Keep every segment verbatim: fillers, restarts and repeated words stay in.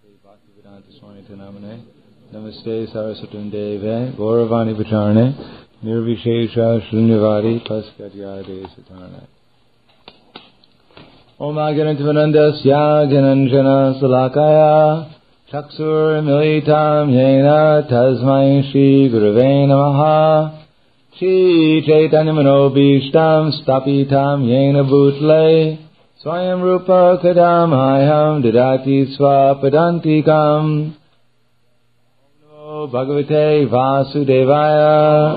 Bhaktivedanta Swami Namane Namaste Saraswatam Deve Gauravani Pacharane Nirvishesha Shrunyavari Paskadyade Satarane Om Aganantavanandasya Gananjana Salakaya Chaksur Militam Yena Tasmai Shri Gurave Namaha Shri Chaitanya Manobishtam Stapitam Yena Bhutle Swayam Rupa Kadam Hayam Didati Swapadantikam Om Namo Bhagavate Vasudevaya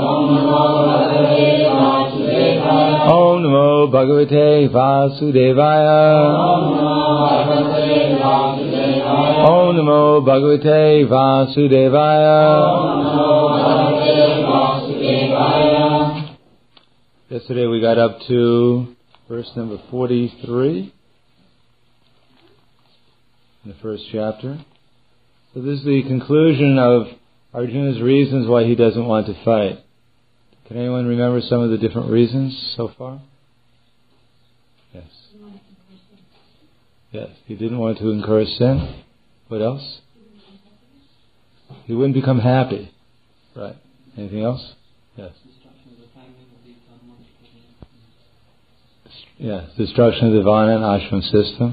Om Namo Bhagavate Vasudevaya Om Namo Bhagavate Vasudevaya Yesterday we got up to verse number forty-three in the first chapter. So this is the conclusion of Arjuna's reasons why he doesn't want to fight. Can anyone remember some of the different reasons so far? Yes. Yes, he didn't want to incur sin. What else? He wouldn't become happy. Right. Anything else? Yes. Yes, destruction of the Vana and Ashram system.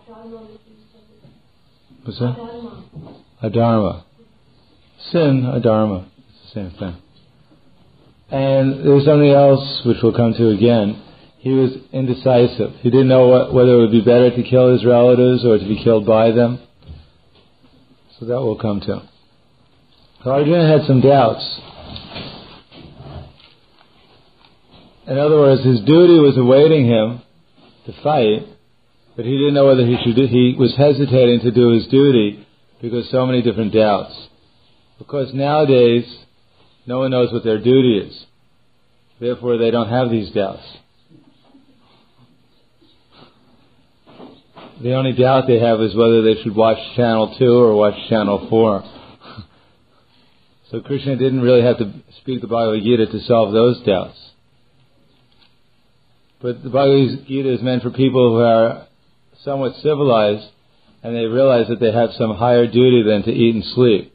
What's that? Adharma. Sin, adharma. It's the same thing. And there was something else which we'll come to again. He was indecisive. He didn't know what, whether it would be better to kill his relatives or to be killed by them. So that we'll come to. So Arjuna had some doubts. In other words, his duty was awaiting him to fight, but he didn't know whether he should do, he was hesitating to do his duty because so many different doubts. Because nowadays, no one knows what their duty is. Therefore, they don't have these doubts. The only doubt they have is whether they should watch Channel two or watch Channel four. So Krishna didn't really have to speak the Bhagavad Gita to solve those doubts. But the Bhagavad Gita is meant for people who are somewhat civilized and they realize that they have some higher duty than to eat and sleep.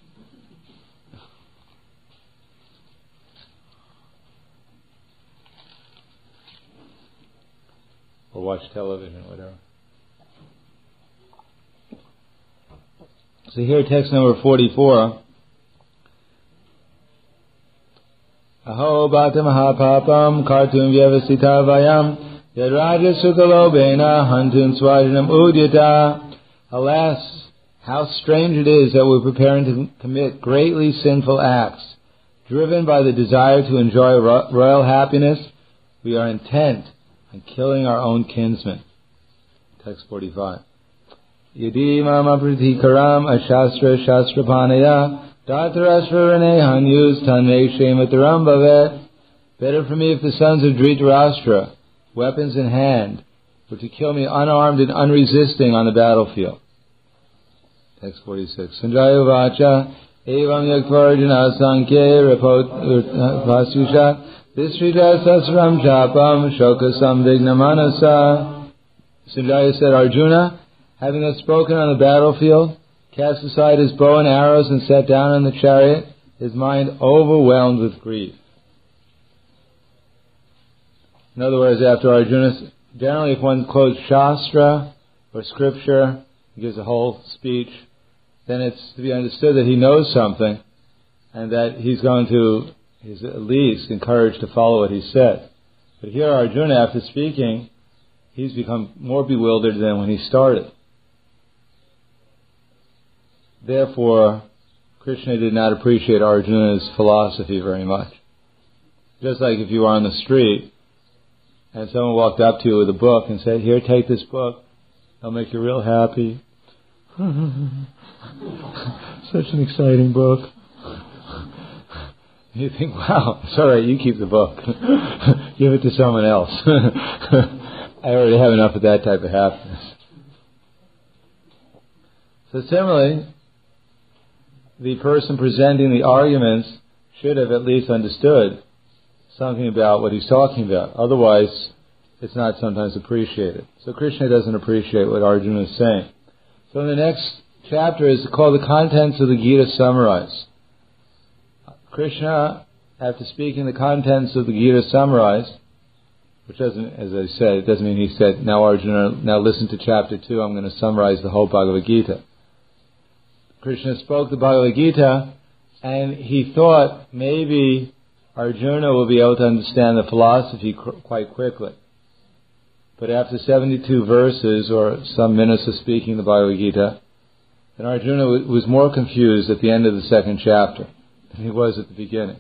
Or watch television, whatever. So here, text number forty-four. Aho bhata mahapapam kartum vyavasita vayam yadraja sukalobena hantun swajanam udyata. Alas, how strange it is that we're preparing to commit greatly sinful acts. Driven by the desire to enjoy ro- royal happiness, we are intent on killing our own kinsmen. Text forty-five. Yadi mama pratikaram ashastra shastrapanaya Dhatarashvarane hanyus tanme shemataram bhavet. Better for me if the sons of Dhritarashtra, weapons in hand, were to kill me unarmed and unresisting on the battlefield. Text forty-six. Sanjaya vacha evam yaktvarjana sankye rapot vasusha disrita sasram chapam shoka samvigna manasa. Sanjaya said, Arjuna, having thus spoken on the battlefield, cast aside his bow and arrows and sat down in the chariot, his mind overwhelmed with grief. In other words, after Arjuna, generally if one quotes Shastra or Scripture, he gives a whole speech, then it's to be understood that he knows something and that he's going to, he's at least encouraged to follow what he said. But here Arjuna, after speaking, he's become more bewildered than when he started. Therefore, Krishna did not appreciate Arjuna's philosophy very much. Just like if you were on the street and someone walked up to you with a book and said, here, take this book. It'll make you real happy. Such an exciting book. You think, wow, it's all right, you keep the book. Give it to someone else. I already have enough of that type of happiness. So similarly, the person presenting the arguments should have at least understood something about what he's talking about. Otherwise, it's not sometimes appreciated. So Krishna doesn't appreciate what Arjuna is saying. So in the next chapter is called the Contents of the Gita Summarized. Krishna, after speaking the contents of the Gita summarized, which doesn't, as I said, it doesn't mean he said, now Arjuna, now listen to chapter two, I'm going to summarize the whole Bhagavad Gita. Krishna spoke the Bhagavad Gita, and he thought maybe Arjuna will be able to understand the philosophy qu- quite quickly. But after seventy-two verses, or some minutes of speaking the Bhagavad Gita, then Arjuna w- was more confused at the end of the second chapter than he was at the beginning.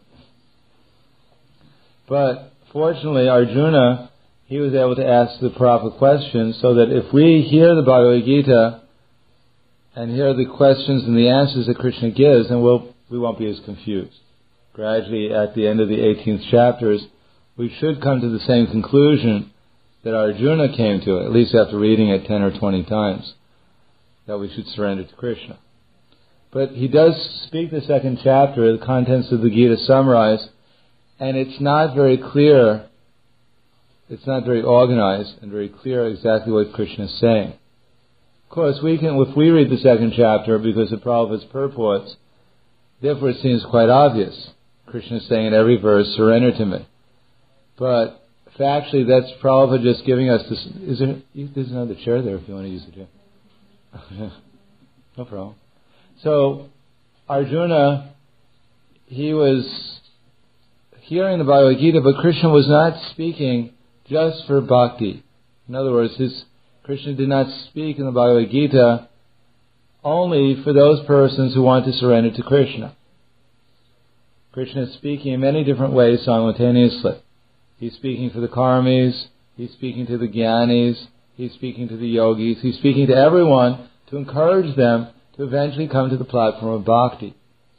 But fortunately, Arjuna, he was able to ask the proper questions, so that if we hear the Bhagavad Gita and hear the questions and the answers that Krishna gives, then we'll, we won't be as confused. Gradually, at the end of the eighteenth chapters, we should come to the same conclusion that Arjuna came to, at least after reading it ten or twenty times, that we should surrender to Krishna. But he does speak the second chapter, the contents of the Gita summarized, and it's not very clear, it's not very organized and very clear exactly what Krishna is saying. Of course, we can, if we read the second chapter, because of Prabhupada's purports, therefore it seems quite obvious. Krishna is saying in every verse, surrender to me. But factually, that's Prabhupada just giving us this. Is there, there's another chair there if you want to use the chair. No problem. So, Arjuna, he was hearing the Bhagavad Gita, but Krishna was not speaking just for bhakti. In other words, his, Krishna did not speak in the Bhagavad Gita only for those persons who want to surrender to Krishna. Krishna is speaking in many different ways simultaneously. He's speaking for the karmis, he's speaking to the jnanis, he's speaking to the yogis, he's speaking to everyone to encourage them to eventually come to the platform of bhakti.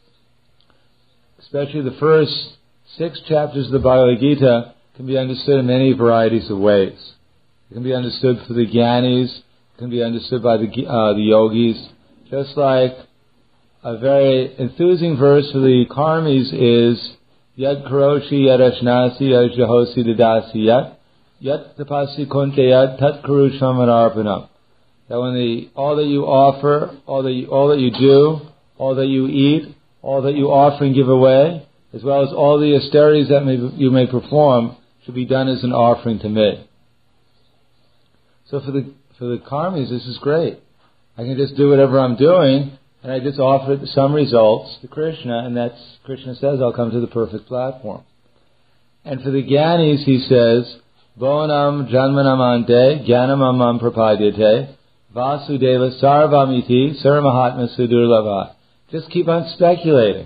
Especially the first six chapters of the Bhagavad Gita can be understood in many varieties of ways. It can be understood for the jnanis, it can be understood by the, uh, the yogis, just like a very enthusing verse for the karmis is Yad karoshi yad ashnasi yad jahosi dadasi yad yad tapasi konte yad tat karu shamararpanam. That when the, all that you offer, all that you, all that you do, all that you eat, all that you offer and give away, as well as all the austerities that may, you may perform, should be done as an offering to me. So for the for the karmis, this is great. I can just do whatever I'm doing, and I just offer some results to Krishna, and that's, Krishna says, I'll come to the perfect platform. And for the jnanis, he says, Bonam janmanamante jnanam amam prapadyate vasudeva sarvamiti sarmahatma sudurlava. Just keep on speculating.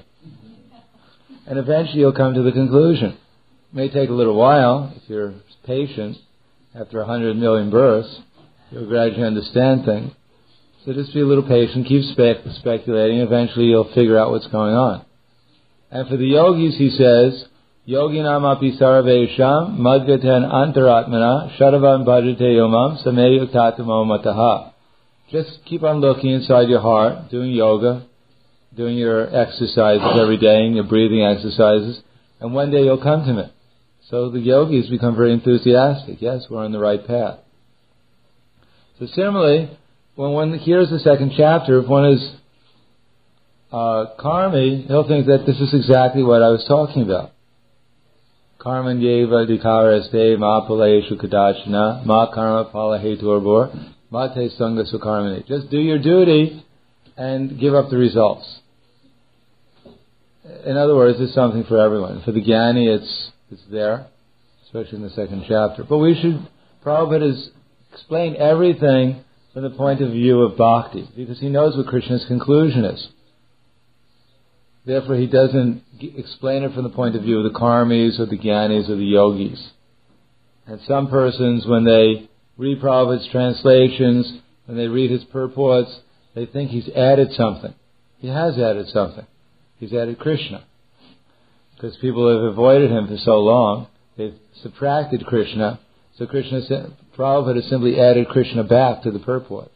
And eventually you'll come to the conclusion. It may take a little while, if you're patient. After a hundred million births, you'll gradually understand things. So just be a little patient, keep spe- speculating, eventually you'll figure out what's going on. And for the yogis, he says, Yoginam api sarvesham madgaten antaratmana shadavam bhajate yomam sameyuktatamo mataha. Just keep on looking inside your heart, doing yoga, doing your exercises every day, and your breathing exercises, and one day you'll come to me. So the yogis become very enthusiastic. Yes, we're on the right path. So similarly, when one hears the second chapter, if one is uh, karmi, he'll think that this is exactly what I was talking about. Karman yeva dikaraste ma palayeshu kadachana ma karma pala heturbor ma te sangha sukarmani. Just do your duty and give up the results. In other words, it's something for everyone. For the jnani, it's it's there, especially in the second chapter. But we should, Prabhupada has explained everything from the point of view of bhakti, because he knows what Krishna's conclusion is. Therefore, he doesn't g- explain it from the point of view of the karmis or the jnanis or the yogis. And some persons, when they read Prabhupada's translations, when they read his purports, they think he's added something. He has added something. He's added Krishna. Because people have avoided him for so long, they've subtracted Krishna. So Krishna, Prabhupada has simply added Krishna back to the purport.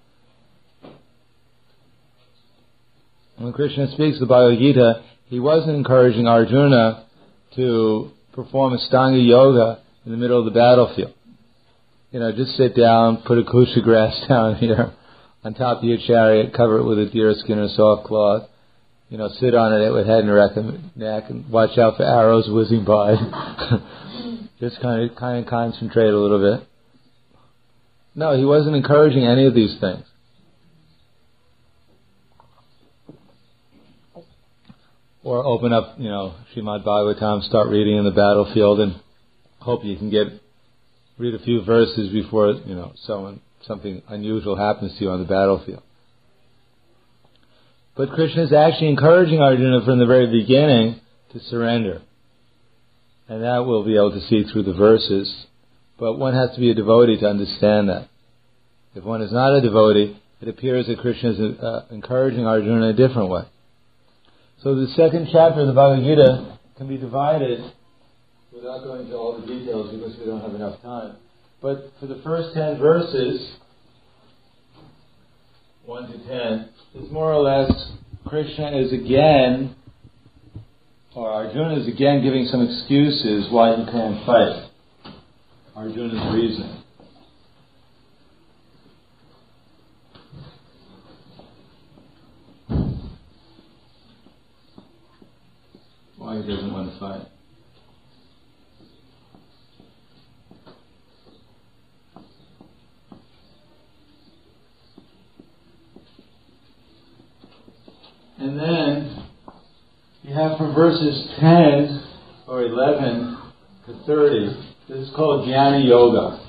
When Krishna speaks the Bhagavad Gita, he wasn't encouraging Arjuna to perform Ashtanga yoga in the middle of the battlefield. You know, just sit down, put a kusha grass down here, on top of your chariot, cover it with a deer skin or soft cloth. You know, sit on it with head and neck, and watch out for arrows whizzing by. Just kind of, kind of concentrate a little bit. No, he wasn't encouraging any of these things. Or open up, you know, Srimad Bhagavatam, start reading in the battlefield, and hope you can get read a few verses before, you know, someone something unusual happens to you on the battlefield. But Krishna is actually encouraging Arjuna from the very beginning to surrender, and that we'll be able to see through the verses. But one has to be a devotee to understand that. If one is not a devotee, it appears that Krishna is uh, encouraging Arjuna in a different way. So the second chapter of the Bhagavad Gita can be divided, without going into all the details because we don't have enough time. But for the first ten verses, one to ten, is more or less Krishna is again, or Arjuna is again giving some excuses why he can't fight. Arjuna's reason. Why he doesn't want to fight. And then you have from verses ten or eleven to thirty, this is called Jnana Yoga.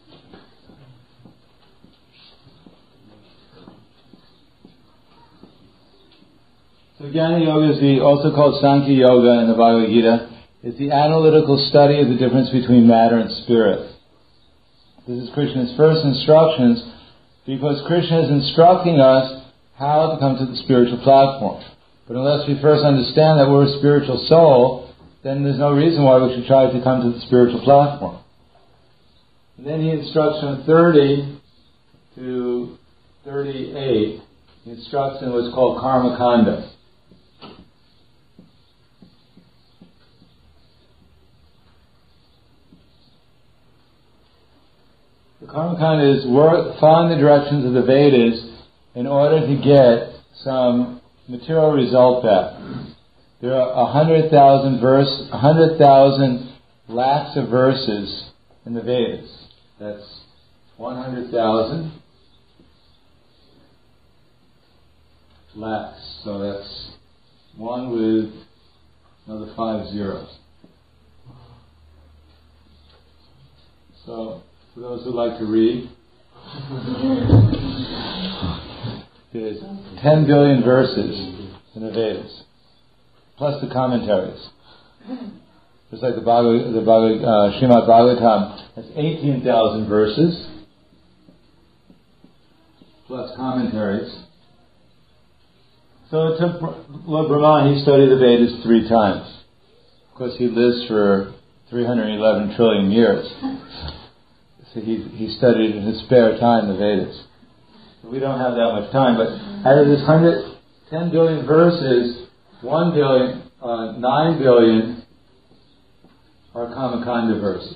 So Jnana Yoga is the, also called Sankhya Yoga in the Bhagavad Gita, is the analytical study of the difference between matter and spirit. This is Krishna's first instructions, because Krishna is instructing us how to come to the spiritual platform. But unless we first understand that we're a spiritual soul, then there's no reason why we should try to come to the spiritual platform. And then he instructs from thirty to thirty-eight, he instructs in what's called Karma Kanda. The Karma Kanda is work, following the directions of the Vedas in order to get some material result back. There are a hundred thousand verse, a hundred thousand lakhs of verses in the Vedas. That's one hundred thousand lakhs. So that's one with another five zeros. So for those who like to read, there's ten billion verses in the Vedas, plus the commentaries. Just like the Bhagavad, the Bhagavad, uh, Srimad Bhagavatam has eighteen thousand verses, plus commentaries. So it took Lord Brahma, he studied the Vedas three times. Of course, he lives for three hundred eleven trillion years. So he, he studied in his spare time the Vedas. We don't have that much time, but out of this one hundred ten billion verses, one billion, uh, nine billion are Kamakanda verses.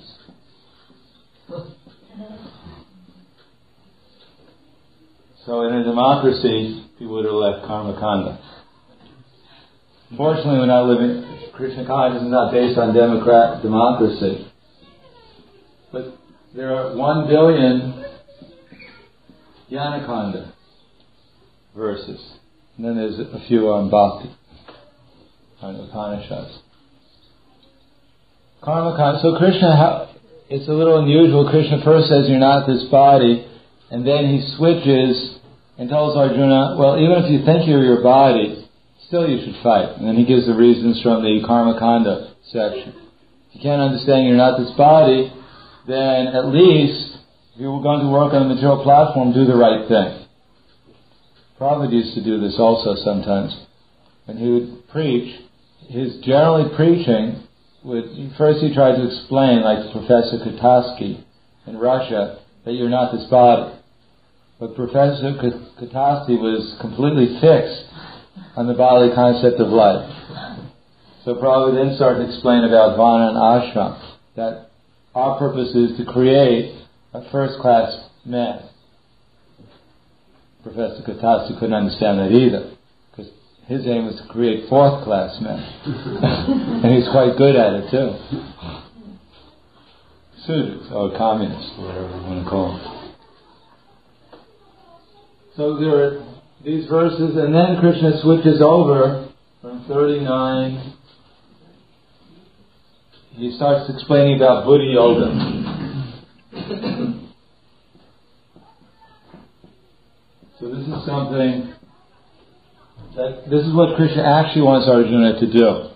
So in a democracy, people would elect Karmakanda. Fortunately, we're not living, Krishna consciousness is not based on democrat democracy. But there are one billion Jnanakanda verses. And then there's a few on Bhakti, on Upanishads. Karmakanda. So Krishna, it's a little unusual. Krishna first says you're not this body, and then he switches and tells Arjuna, well, even if you think you're your body, still you should fight. And then he gives the reasons from the Karmakanda section. If you can't understand you're not this body, then at least, if you were going to work on a material platform, do the right thing. Prabhupada used to do this also sometimes. When he would preach, his generally preaching would, first he tried to explain, like Professor Kutaski in Russia, that you're not this body. But Professor Kutaski was completely fixed on the bodily concept of life. So Prabhupada then started to explain about Vana and Ashram, that our purpose is to create a first-class man. Professor Katatsu couldn't understand that either, because his aim was to create fourth-class men. And he's quite good at it too. Sudras, or communists, whatever you want to call them. So there are these verses, and then Krishna switches over from thirty-nine. He starts explaining about Buddhi Yoga. So this is something that, this is what Krishna actually wants Arjuna to do.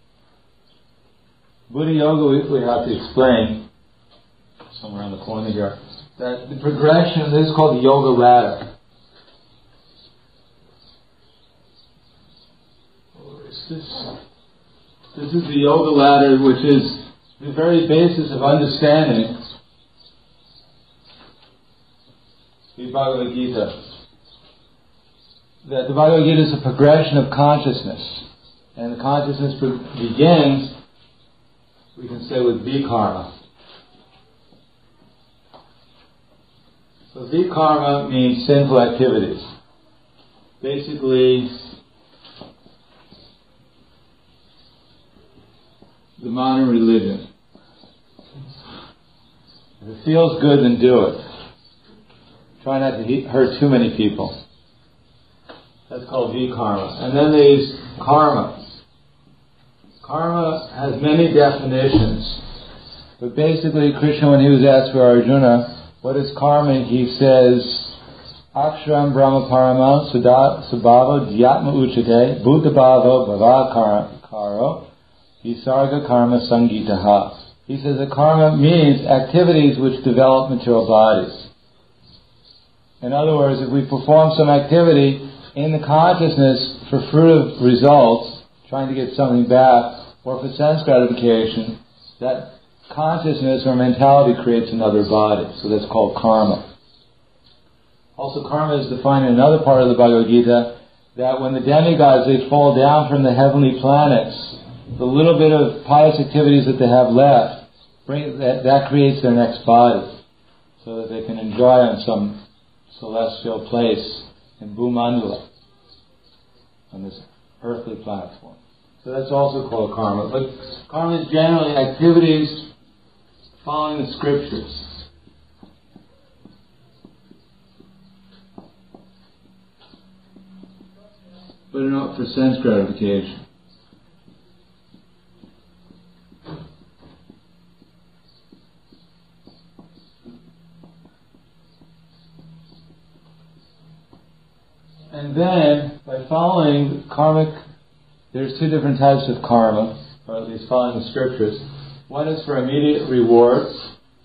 Buddhi Yoga, we, we have to explain, somewhere around the corner here, that the progression, this is called the Yoga Ladder. This, this is the Yoga Ladder, which is the very basis of understanding the Bhagavad Gita. That the Bhagavad Gita is a progression of consciousness. And the consciousness begins, we can say, with vikarma. So vikarma means sinful activities. Basically, the modern religion. If it feels good, then do it. Try not to hurt too many people. That's called vikarma. And then there's karma. Karma has many definitions. But basically, Krishna, when he was asked for Arjuna, what is karma? He says, Aksharam Brahma Parama Subhava Dhyatma Uchate Bhuta Bhava Bhava Karo Visarga Karma Sangitaha. He says that karma means activities which develop material bodies. In other words, if we perform some activity in the consciousness for fruitive results, trying to get something back, or for sense gratification, that consciousness or mentality creates another body. So that's called karma. Also, karma is defined in another part of the Bhagavad Gita, that when the demigods, they fall down from the heavenly planets, the little bit of pious activities that they have left, bring, that, that creates their next body, so that they can enjoy on some celestial place in Bhumandala, on this earthly platform. So that's also called karma. But karma is generally activities following the scriptures. But not for sense gratification. And then, by following karmic, there's two different types of karma, or at least following the scriptures. One is for immediate rewards.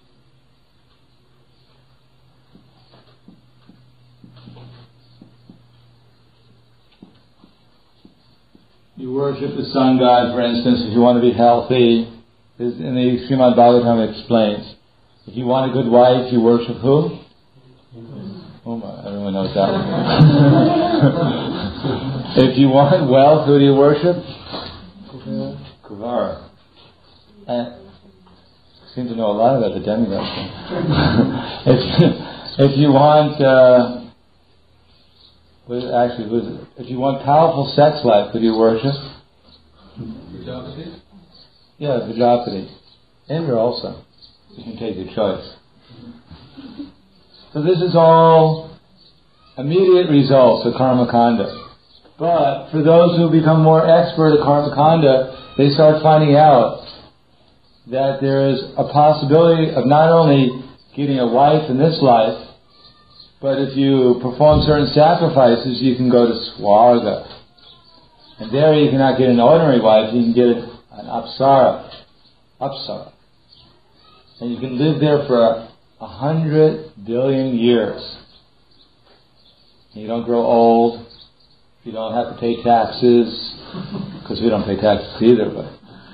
You worship the sun god, for instance, if you want to be healthy. In the Srimad Bhagavatam it explains. If you want a good wife, you worship who? Uma. Everyone knows that one. If you want wealth, who do you worship? Kuvara. And I seem to know a lot about the demigods. if, if you want, uh, actually, who is it? If you want powerful sex life, who do you worship? Vijapati? Yeah, Vijapati. Indra also. You can take your choice. So this is all immediate results of karma kanda. But for those who become more expert at karma kanda, they start finding out that there is a possibility of not only getting a wife in this life, but if you perform certain sacrifices, you can go to Swarga. And there you cannot get an ordinary wife, you can get an Apsara. Apsara. And you can live there for a, a hundred billion years. You don't grow old, you don't have to pay taxes, because we don't pay taxes either, but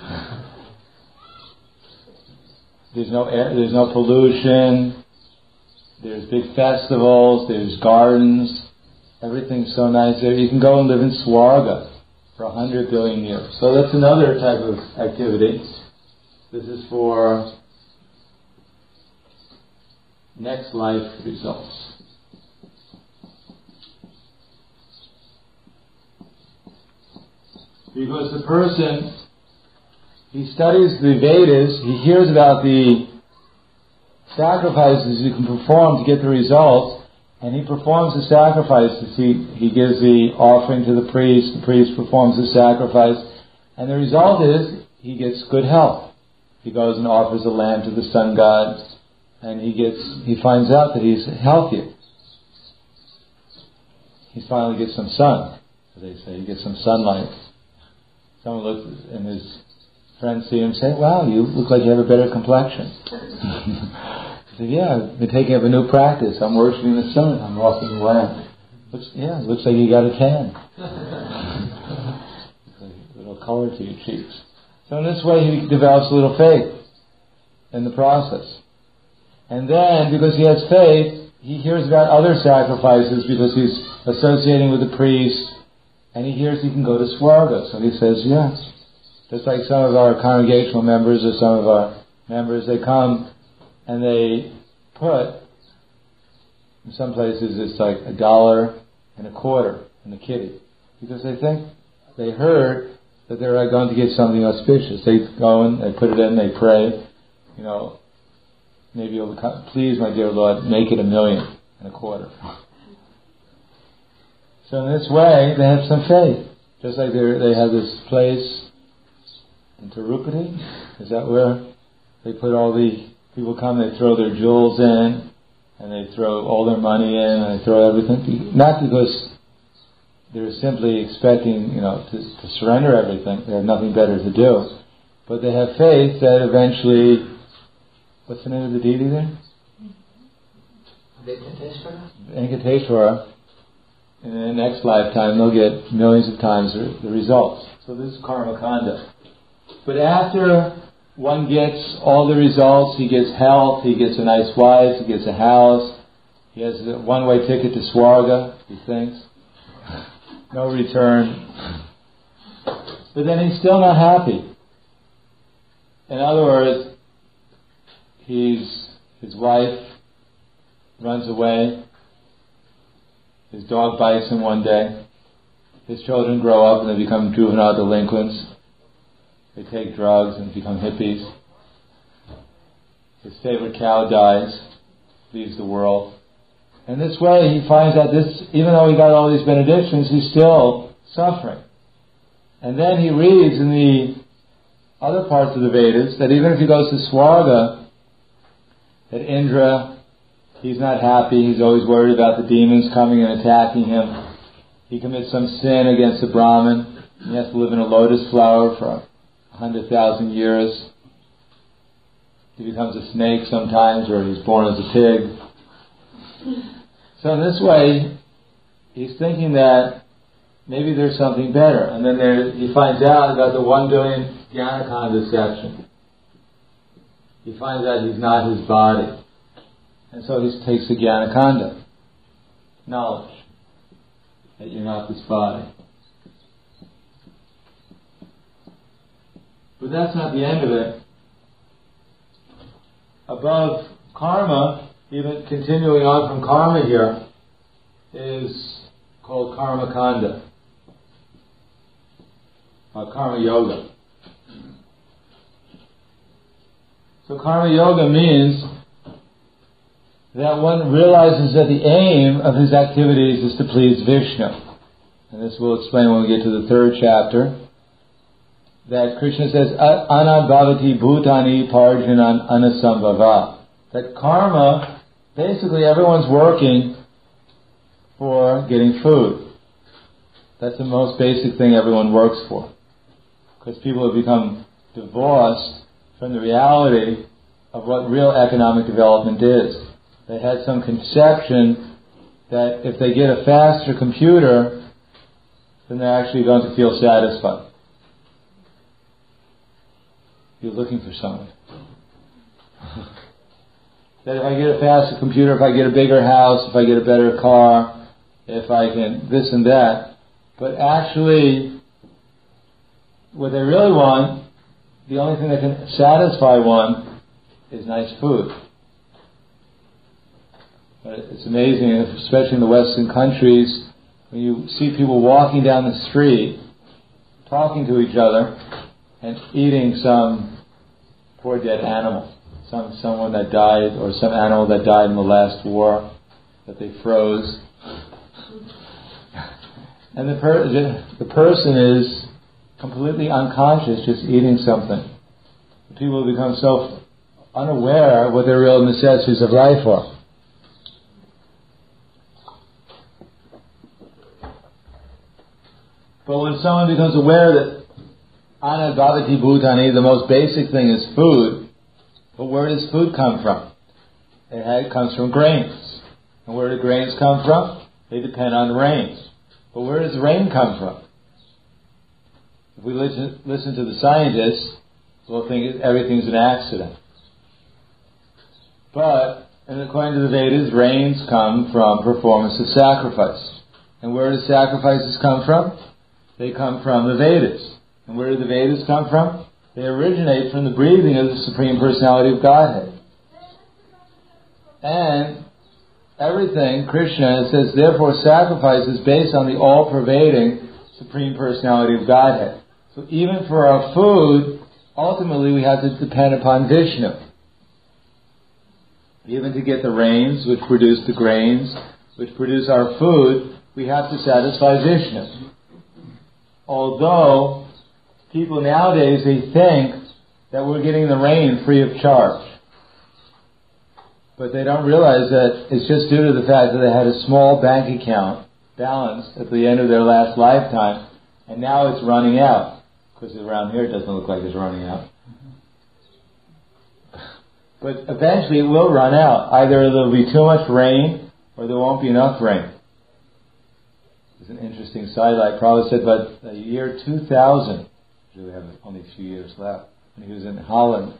there's no air, there's no pollution. There's big festivals, there's gardens, everything's so nice there. You can go and live in Swarga for a hundred billion years. So that's another type of activity. This is for next life results. Because the person, he studies the Vedas, he hears about the sacrifices you can perform to get the results, and he performs the sacrifices. He, he gives the offering to the priest, the priest performs the sacrifice, and the result is he gets good health. He goes and offers a lamb to the sun god, and he gets he finds out that he's healthier. He finally gets some sun, as they say. He gets some sunlight. Someone looks, and his friends see him and say, "Wow, you look like you have a better complexion." He said, "Yeah, I've been taking up a new practice. I'm worshiping the sun. I'm walking the lamb. Looks, yeah, it looks like you got a tan. A little color to your cheeks." So in this way, he develops a little faith in the process. And then, because he has faith, he hears about other sacrifices because he's associating with the priest, and he hears he can go to Swarga. So he says, yes. Just like some of our congregational members or some of our members, they come and they put, in some places it's like a dollar and a quarter in the kitty, because they think, they heard that they're going to get something auspicious. They go in, they put it in, they pray, you know, maybe you'll become, please, my dear Lord, make it a million and a quarter. So in this way, they have some faith. Just like they have this place in Tirupati, is that where they put all the people come, they throw their jewels in, and they throw all their money in, and they throw everything. Not because they're simply expecting, you know, to, to surrender everything. They have nothing better to do. But they have faith that eventually, what's the name of the deity there? Venkateshwara. Venkateshwara. In the next lifetime, they'll get millions of times the, the results. So this is karma kanda. But after one gets all the results, he gets health, he gets a nice wife, he gets a house, he has a one-way ticket to Swarga, he thinks. No return. But then he's still not happy. In other words, he's his wife runs away. His dog bites him one day. His children grow up and they become juvenile delinquents. They take drugs and become hippies. His favorite cow dies, leaves the world. And this way he finds out this, even though he got all these benedictions, he's still suffering. And then he reads in the other parts of the Vedas that even if he goes to Swarga, that Indra, he's not happy, he's always worried about the demons coming and attacking him. He commits some sin against a Brahmin. He has to live in a lotus flower for a hundred thousand years. He becomes a snake sometimes, or he's born as a pig. So in this way, he's thinking that maybe there's something better. And then there, he finds out about the one billion Jnanakanda section. He finds out he's not his body. And so he takes the Jnanakanda, knowledge that you're not this body. But that's not the end of it. Above karma, even continuing on from karma here, is called karma kanda, or karma yoga. So karma yoga means that one realizes that the aim of his activities is to please Vishnu. And this we'll explain when we get to the third chapter. That Krishna says, Anad bhavati bhutani parjanan anasambhava. That karma, basically everyone's working for getting food. That's the most basic thing everyone works for. Because people have become divorced from the reality of what real economic development is. They had some conception that if they get a faster computer, then they're actually going to feel satisfied. You're looking for something. That if I get a faster computer, if I get a bigger house, if I get a better car, if I can this and that. But actually, what they really want, the only thing that can satisfy one is nice food. But it's amazing, especially in the Western countries, when you see people walking down the street talking to each other and eating some poor dead animal, some someone that died, or some animal that died in the last war that they froze. And the, per- the, the person is completely unconscious, just eating something. People become so unaware of what their real necessities of life are. But when someone becomes aware that Anna Bhavati Bhutani, the most basic thing is food, but where does food come from? It comes from grains. And where do grains come from? They depend on rains. But where does rain come from? If we listen, listen to the scientists, we'll think everything's an accident. But, and according to the Vedas, rains come from performance of sacrifice. And where do sacrifices come from? They come from the Vedas. And where do the Vedas come from? They originate from the breathing of the Supreme Personality of Godhead. And everything, Krishna says, therefore sacrifice is based on the all-pervading Supreme Personality of Godhead. So even for our food, ultimately we have to depend upon Vishnu. Even to get the rains, which produce the grains, which produce our food, we have to satisfy Vishnu. Although people nowadays, they think that we're getting the rain free of charge. But they don't realize that it's just due to the fact that they had a small bank account balance at the end of their last lifetime, and now it's running out. Because around here it doesn't look like it's running out. But eventually it will run out. Either there'll be too much rain, or there won't be enough rain. It's an interesting sidelight. Prabhupada said, but the year two thousand, we have only a few years left, when he was in Holland,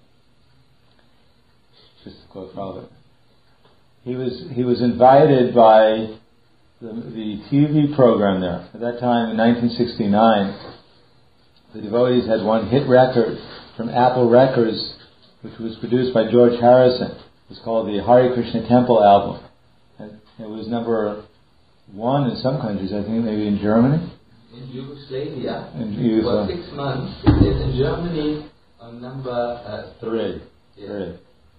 just to quote Prabhupada, he was he was invited by the, the T V program there. At that time, in nineteen sixty-nine, the devotees had one hit record from Apple Records, which was produced by George Harrison. It was called the Hare Krishna Temple album. And it was number one in some countries, I think maybe in Germany. In Yugoslavia, in Yugoslavia. for six months. In Germany, on number uh, three. Yeah. three.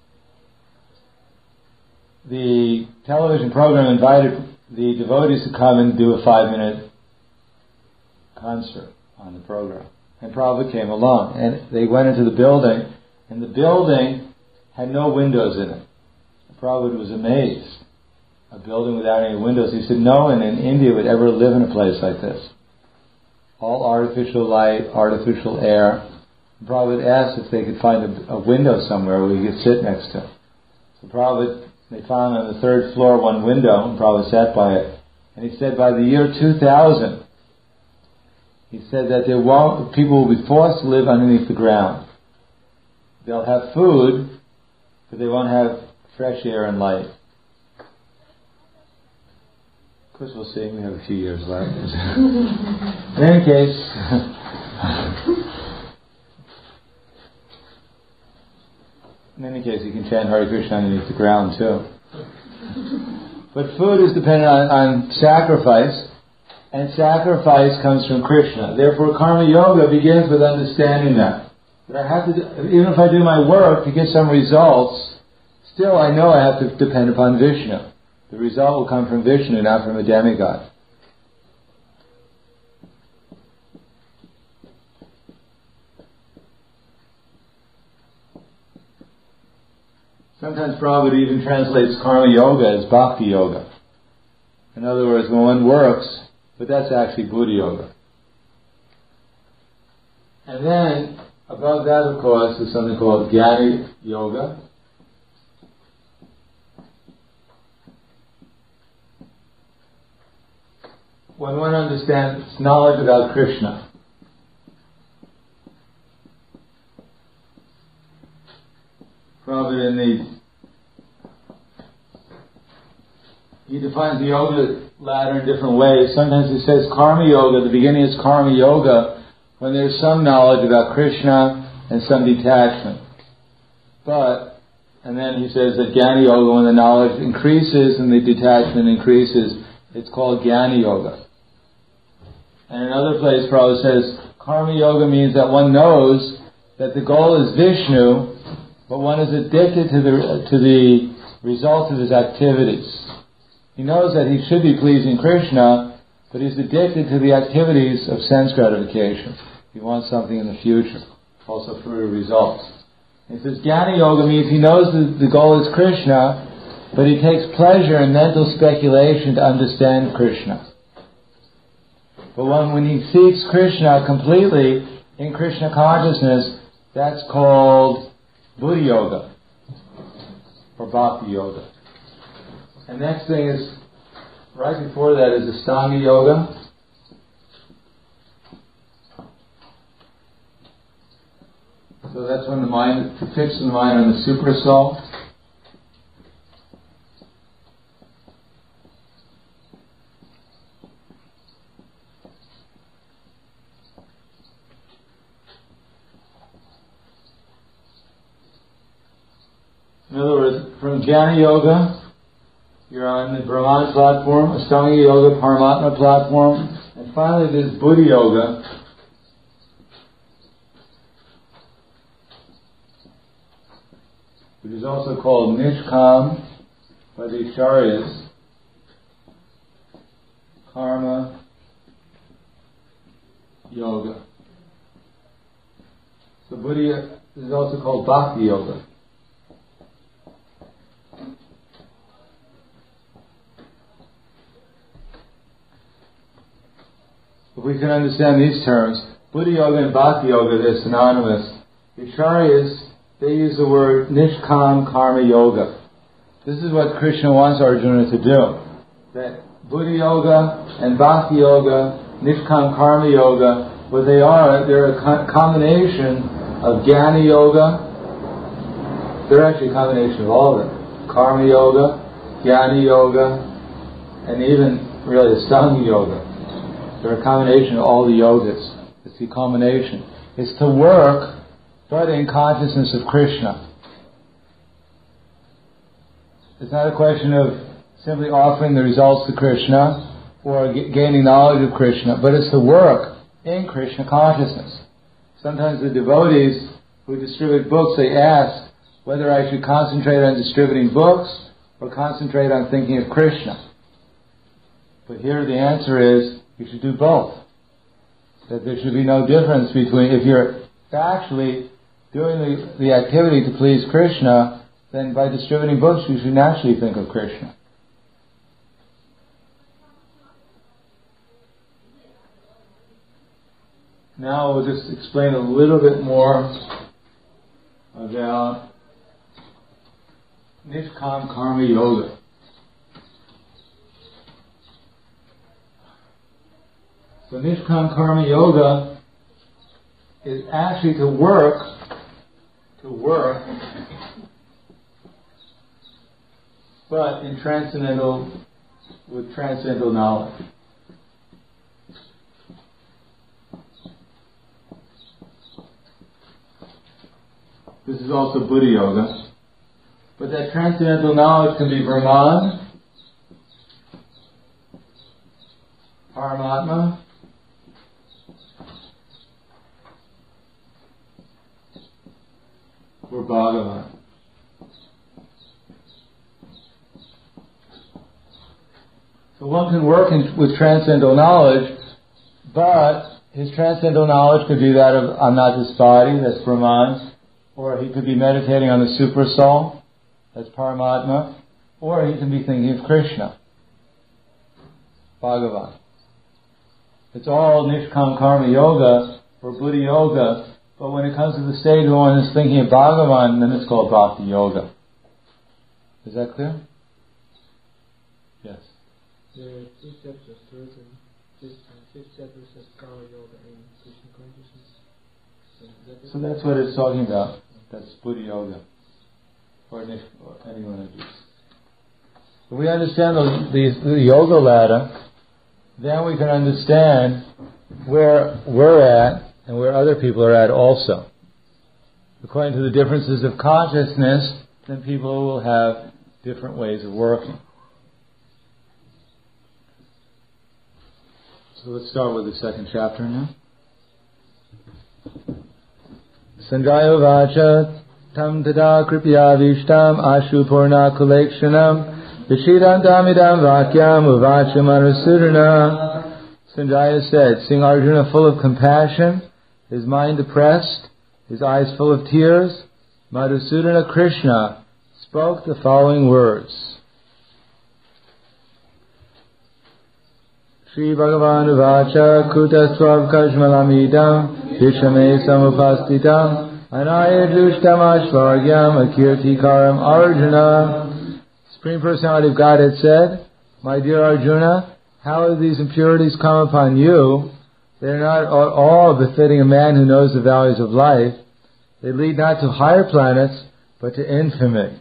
The television program invited the devotees to come and do a five-minute concert on the program. And Prabhupada came along. And they went into the building, and the building had no windows in it. And Prabhupada was amazed. A building without any windows. He said, no one in India would ever live in a place like this. All artificial light, artificial air. And Prabhupada asked if they could find a, a window somewhere where he could sit next to him. So Prabhupada, they found on the third floor one window, and Prabhupada sat by it. And he said by the year two thousand, he said that there won't, people will be forced to live underneath the ground. They'll have food, but they won't have fresh air and light. Of course, we'll see. We have a few years left. In any case, in any case, you can chant Hare Krishna underneath the ground too. But food is dependent on, on sacrifice, and sacrifice comes from Krishna. Therefore, Karma Yoga begins with understanding that. That I have to, do, even if I do my work to get some results, still I know I have to depend upon Vishnu. The result will come from Vishnu, not from a demigod. Sometimes Prabhupada even translates Karma Yoga as Bhakti Yoga. In other words, when one works, but that's actually Buddha Yoga. And then, above that, of course, is something called Jnana Yoga. When one understands knowledge about Krishna. Prabhupada in the he defines the yoga ladder in different ways. Sometimes he says Karma Yoga, the beginning is Karma Yoga, when there's some knowledge about Krishna and some detachment. But, and then he says that Jnana Yoga, when the knowledge increases and the detachment increases, it's called Jnana Yoga. And in another place, Prabhupada says Karma yoga means that one knows that the goal is Vishnu, but one is addicted to the to the result of his activities. He knows that he should be pleasing Krishna, but he's addicted to the activities of sense gratification. He wants something in the future, also for a result. He says Jnana yoga means he knows that the goal is Krishna, but he takes pleasure in mental speculation to understand Krishna. But when, when he seeks Krishna completely in Krishna consciousness, that's called Buddha yoga or Bhakti yoga. And next thing is, right before that is Astanga yoga. So that's when the mind, fixes the mind on the Supra Soul. In other words, from Jnana Yoga, you're on the Brahman platform, Astanga Yoga, Paramatma platform, and finally there's Buddha Yoga, which is also called Nishkam by the Acharyas, Karma Yoga. So Buddha is also called Bhakti Yoga. If we can understand these terms, Buddha Yoga and Bhakti Yoga, they're synonymous. The Acharyas, they use the word Nishkam Karma Yoga. This is what Krishna wants Arjuna to do. That Buddha Yoga and Bhakti Yoga, Nishkam Karma Yoga, what they are, they're a co- combination of Jnana Yoga. They're actually a combination of all of them. Karma Yoga, Jnana Yoga, and even really Astanga Yoga. They're a combination of all the yogas. It's the combination. It's to work, but in consciousness of Krishna. It's not a question of simply offering the results to Krishna or g- gaining knowledge of Krishna, but it's to work in Krishna consciousness. Sometimes the devotees who distribute books, they ask whether I should concentrate on distributing books or concentrate on thinking of Krishna. But here the answer is, you should do both. That there should be no difference between, if you're actually doing the, the activity to please Krishna, then by distributing books you should naturally think of Krishna. Now we'll just explain a little bit more about Nishkam Karma Yoga. So Nishkam Karma Yoga is actually to work, to work, but in transcendental, with transcendental knowledge. This is also Buddha Yoga. But that transcendental knowledge can be Brahman, Paramatma, or Bhagavan. So one can work in, with transcendental knowledge, but his transcendental knowledge could be that of I'm not this body, that's Brahman, or he could be meditating on the Supra Soul, that's Paramatma, or he can be thinking of Krishna, Bhagavan. It's all Nishkam Karma Yoga or Buddha Yoga, but when it comes to the stage where one is thinking of Bhagavan, then it's called Bhakti Yoga. Is that clear? Yes. There are two steps of tourism. Fifth step is Karma Yoga and Krishna consciousness. So, that so that's what it's talking about. That's Buddha Yoga. Or, Nish, or any one of these. If we understand the, the, the yoga ladder, then we can understand where we're at and where other people are at also. According to the differences of consciousness, then people will have different ways of working. So let's start with the second chapter now. Sanjaya Vacha Tam Tada Kripya Vishtam Ashu Purna Kulekshanam Vishidantamidam Vakyam Uvacha Madhusurana. Sanjaya said, seeing Arjuna full of compassion, his mind depressed, his eyes full of tears, Madhusurana Krishna spoke the following words. Shri Bhagavan Uvacha Kutaswav Kajmalamidam Vishame Samupastitam Anaya Jushtam Ashvargyam Akirtikaram Arjuna. Supreme Personality of Godhead said, my dear Arjuna, how have these impurities come upon you? They are not at all befitting a man who knows the values of life. They lead not to higher planets, but to infamy.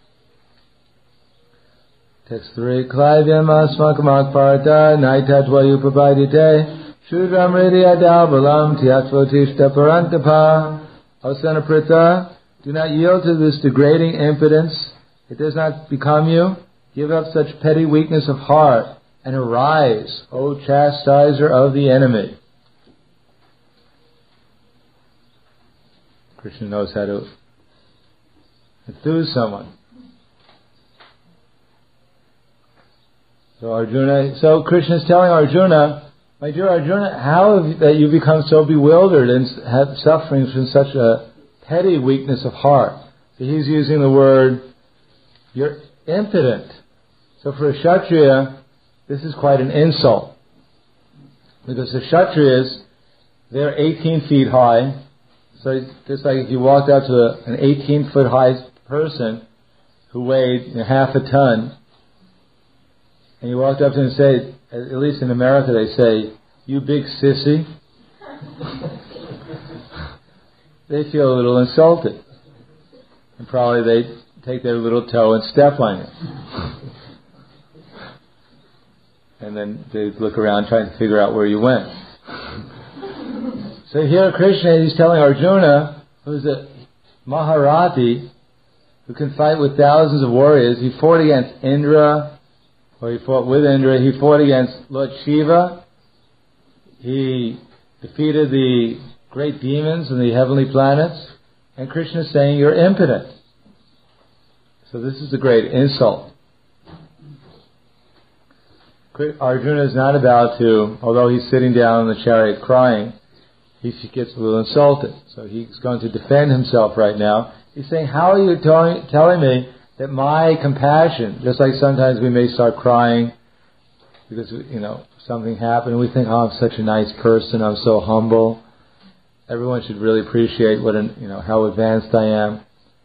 Text three. Klaivyam asmakam akparta naitatvayu prabhadite shudram hridyadabalam tyatvatishta parantapa. O son of Pritha, do not yield to this degrading impotence. It does not become you. Give up such petty weakness of heart and arise, O chastiser of the enemy. Krishna knows how to enthuse someone. So Arjuna, so Krishna is telling Arjuna, my dear Arjuna, how have that you become so bewildered and have suffering from such a petty weakness of heart? So he's using the word, you're impotent. So for a Kshatriya, this is quite an insult. Because the Kshatriyas, they're eighteen feet high. So just like if you walked up to a, an eighteen foot high person who weighed you know, half a ton, and you walked up to him and said, at least in America they say, you big sissy. They feel a little insulted. And probably they take their little toe and step on it. And then they look around trying to figure out where you went. So here Krishna, he's telling Arjuna, who's a Maharati, who can fight with thousands of warriors. He fought against Indra, or he fought with Indra. He fought against Lord Shiva. He defeated the great demons and the heavenly planets. And Krishna is saying, you're impotent. So this is a great insult. Arjuna is not about to, although he's sitting down in the chariot crying, he gets a little insulted. So he's going to defend himself right now. He's saying, how are you telling, telling me that my compassion, just like sometimes we may start crying because, you know, something happened and we think, oh, I'm such a nice person, I'm so humble. Everyone should really appreciate what, an, you know, how advanced I am.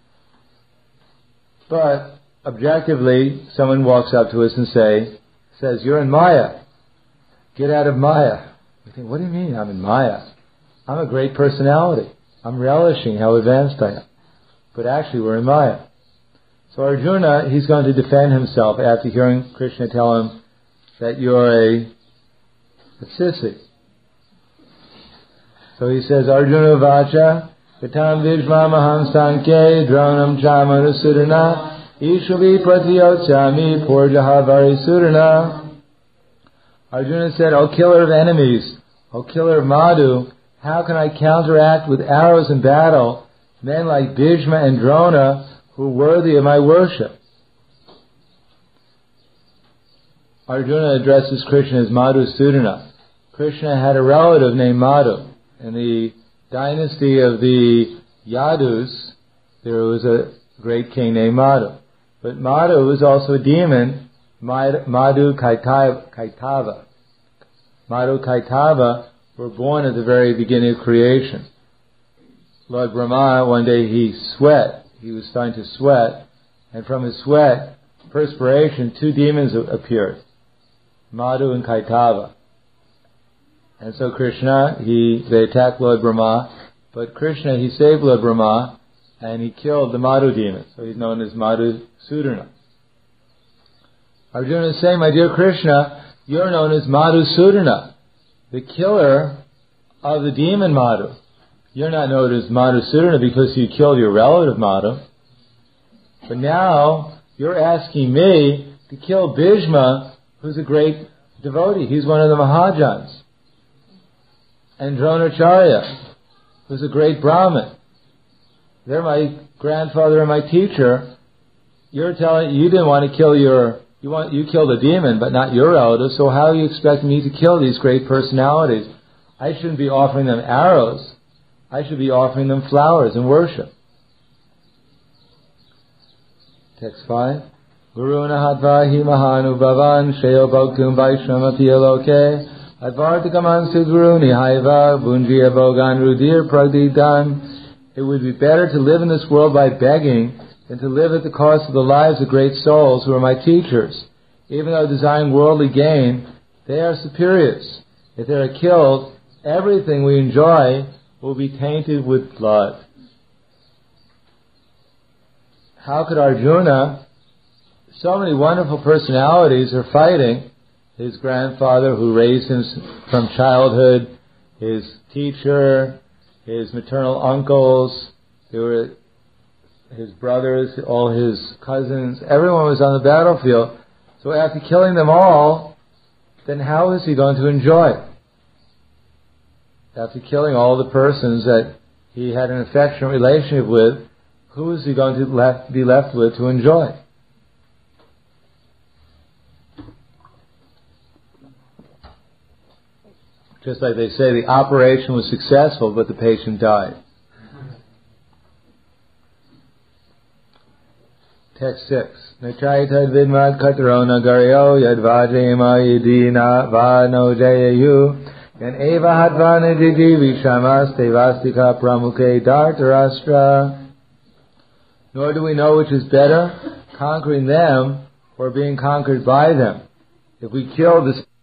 But objectively, someone walks up to us and say, says, you're in Maya. Get out of Maya. We think, what do you mean I'm in Maya? I'm a great personality. I'm relishing how advanced I am. But actually we're in Maya. So Arjuna, he's going to defend himself after hearing Krishna tell him that you're a, a sissy. So he says, Arjuna Vacha, Katam Vijma Maham Sankhe, Dronam Chamana Sudana, Ishuli Pratiyotchami, Purjahavari Sudana. Arjuna said, O killer of enemies, O killer of Madhu, how can I counteract with arrows in battle men like Bhishma and Drona who are worthy of my worship? Arjuna addresses Krishna as Madhusudana. Krishna had a relative named Madhu. In the dynasty of the Yadus, there was a great king named Madhu. But Madhu was also a demon, Madhu Kaitava. Madhu Kaitava were born at the very beginning of creation. Lord Brahma, one day he sweat. He was starting to sweat. And from his sweat, perspiration, two demons appeared. Madhu and Kaitava. And so Krishna, he, they attacked Lord Brahma. But Krishna, he saved Lord Brahma. And he killed the Madhu demon. So he's known as Madhusudana. Arjuna is saying, my dear Krishna, you're known as Madhusudana, the killer of the demon Madhu. You're not known as Madhusudana because you killed your relative Madhu. But now you're asking me to kill Bhishma, who's a great devotee. He's one of the Mahajans. And Dronacharya, who's a great Brahmin. they're my grandfather and my teacher. You're telling, you didn't want to kill your, you want, you killed a demon, but not your relatives, so how do you expect me to kill these great personalities? I shouldn't be offering them arrows. I should be offering them flowers and worship. Text five. Guruna hadvahi mahanu bhavan sheo bhaktum vaishram apiyaloke advartikaman suguruni haiva bunjiya bogan rudir pragdidan. It would be better to live in this world by begging than to live at the cost of the lives of great souls who are my teachers. Even though desiring worldly gain, they are superiors. If they are killed, everything we enjoy will be tainted with blood. How could Arjuna, so many wonderful personalities are fighting, his grandfather who raised him from childhood, his teacher, his maternal uncles, there were his brothers, all his cousins, everyone was on the battlefield. So after killing them all, then how is he going to enjoy? After killing all the persons that he had an affectionate relationship with, who is he going to left, be left with to enjoy? Just like they say, the operation was successful, but the patient died. Text six. Nachaitad vidmad katarona garyo yadvajema yidina vano jayayu yan eva hadvana jijivi shamas devastika pramuke dhartarashtra. Nor do we know which is better, conquering them or being conquered by them. If we kill this